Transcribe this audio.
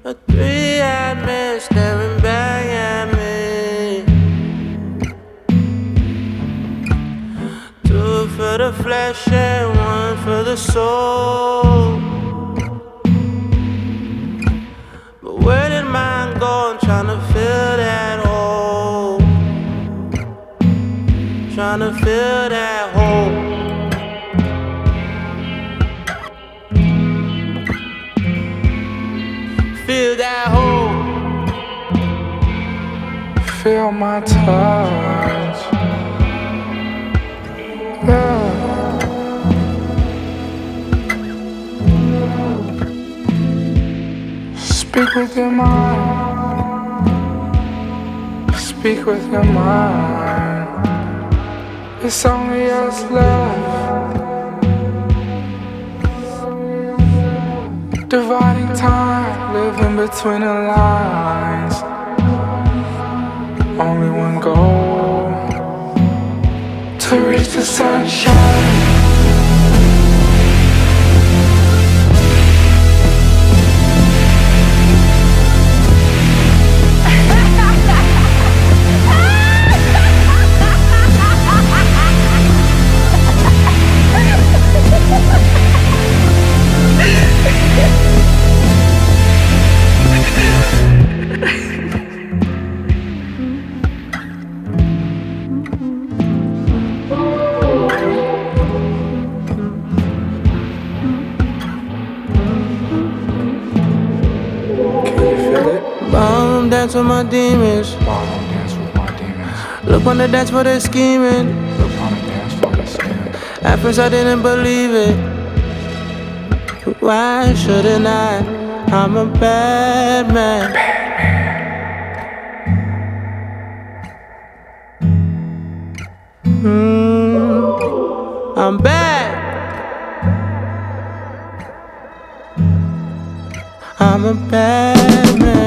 A three-eyed man staring back at me. Two for the flesh and one for the soul. But where did mine go? I'm trying to fill that hole. Trying to fill that hole. Fill that hole. Feel my touch. Yeah. Speak with your mind. Speak with your mind. It's only us left. Dividing time, living between the lines. Only one goal, to reach the sunshine. Ballroom dance with my demons. Ballroom dance with my demons. Look on the dance for they're scheming. Look on the dance floor, they're scheming. At first I didn't believe it. Why shouldn't I? I'm a bad man. I'm bad. I'm a bad man.